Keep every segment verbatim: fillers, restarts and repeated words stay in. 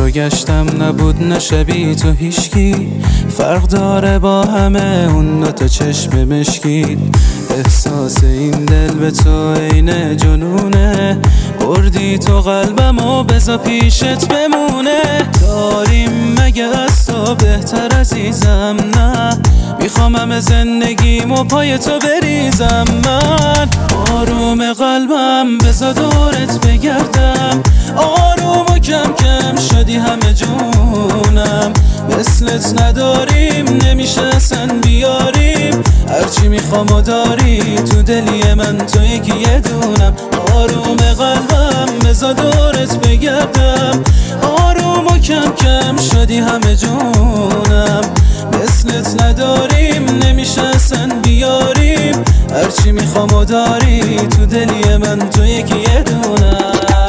جا گشتم نبود نه شبیه تو هیچکی، فرق داره با همه اون دوتا چشم مشکی. احساس این دل به تو عین جنونه، بردی تو قلبم و بذار پیشت بمونه. داریم مگه از تو بهتر عزیزم؟ نه میخوام همه زندگیمو پای تو بریزم. من آروم قلبم بذار دورت بگردم، آروم و کم کم شدی همه جونم. مثلت نداریم نمیشه اصلا بیاریم، هرچی میخوام و داری تو دلی من تو یکی یه دونم. آروم قلبم بذار دورت بگردم، آروم و کم کم شدی همه جونم. مثلت نداریم نمیشه اصلا بیاریم، هرچی میخوام و داری تو دلی من تو یکی یه دونم.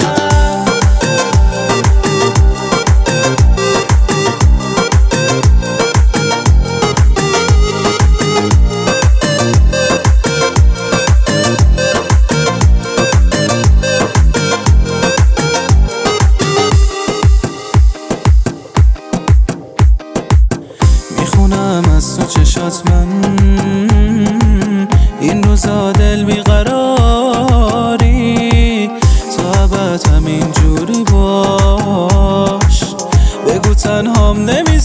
میخونم از تو چشات من این روزا دل بیقراری، تا ابد همین جوری باش، بگو تنهام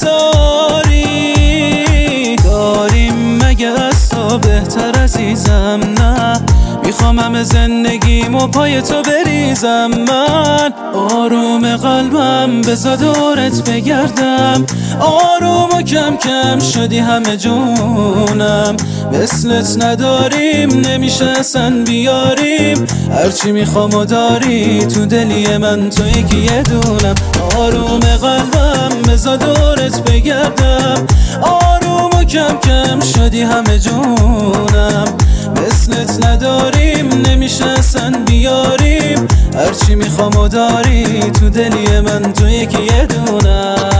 نمیذاری. داریم مگه از تو بهتر عزیزم؟ نه میخوام همه زندگیمو پای تو بریزم. من آروم قلبم بذار دورت بگردم، آروم و کم کم شدی همه جونم. مثلت نداریم نمیشه اصلا بیاریم، هرچی میخوام و داری تو دلی من تو یکی یه دونم. آروم قلبم بذار دورت بگردم، آروم و کم کم شدی همه جونم. مثلت نداریم نمیشه اصلا بیاریم، هرچی میخوام و داری تو دلی من تو یکی یه دونم.